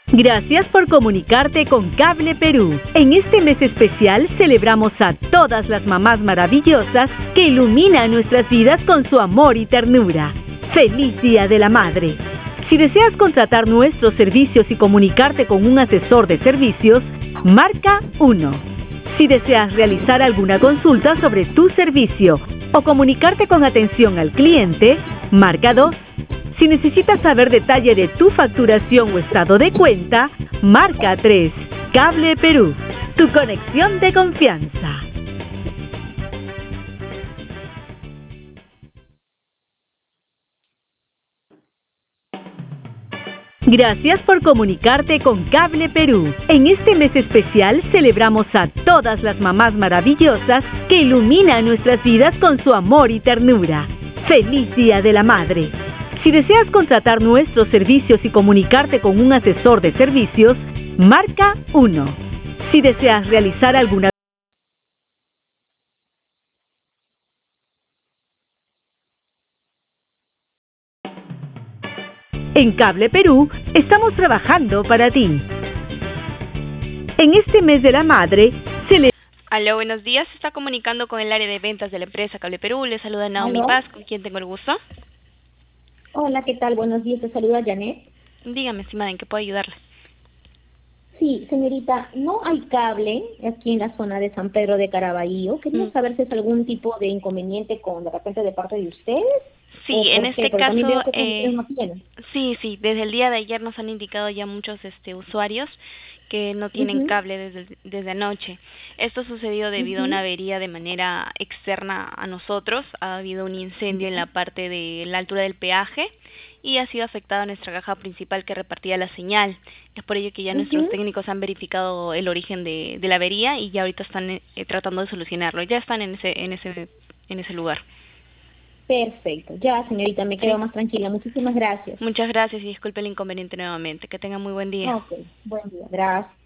Gracias por comunicarte con Cable Perú. En este mes especial celebramos a todas las mamás maravillosas que iluminan nuestras vidas con su amor y ternura. ¡Feliz Día de la Madre! Si deseas contratar nuestros servicios y comunicarte con un asesor de servicios, marca 1. Si deseas realizar alguna consulta sobre tu servicio o comunicarte con atención al cliente, marca 2. Si necesitas saber detalle de tu facturación o estado de cuenta, marca 3. Cable Perú, tu conexión de confianza. Gracias por comunicarte con Cable Perú. En este mes especial celebramos a todas las mamás maravillosas que iluminan nuestras vidas con su amor y ternura. ¡Feliz Día de la Madre! Si deseas contratar nuestros servicios y comunicarte con un asesor de servicios, marca 1. Si deseas realizar alguna En Cable Perú estamos trabajando para ti. En este mes de la madre, Aló, buenos días. Se está comunicando con el área de ventas de la empresa Cable Perú. Le saluda Naomi Paz, con quien tengo el gusto. Hola, ¿qué tal? Buenos días, te saluda Janet. Dígame, estimada, ¿en qué puedo ayudarle? Sí, señorita, no hay cable aquí en la zona de San Pedro de Caraballo. Quería saber si es algún tipo de inconveniente de repente de parte de ustedes. Sí, en este caso, no sí, desde el día de ayer nos han indicado ya muchos usuarios que no tienen cable desde anoche. Esto sucedió debido a una avería de manera externa a nosotros. Ha habido un incendio en la parte de la altura del peaje y ha sido afectada nuestra caja principal que repartía la señal. Es por ello que ya nuestros técnicos han verificado el origen de la avería y ya ahorita están tratando de solucionarlo. Ya están en ese lugar. Perfecto. Ya, señorita, me quedo más tranquila. Muchísimas gracias. Muchas gracias y disculpe el inconveniente nuevamente. Que tenga muy buen día. Ok, buen día. Gracias.